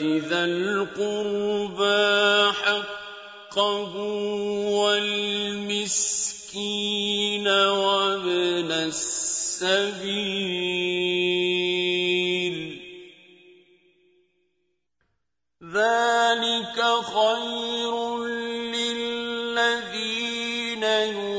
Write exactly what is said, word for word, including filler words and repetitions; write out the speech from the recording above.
ذَا الْقُرْبَىٰ حَقَّهُ وَالْمِسْكِينَ وَابْنَ السَّبِيلِ ۚ ذَٰلِكَ خَيْرٌ لِّلَّذِينَ يُرِيدُونَ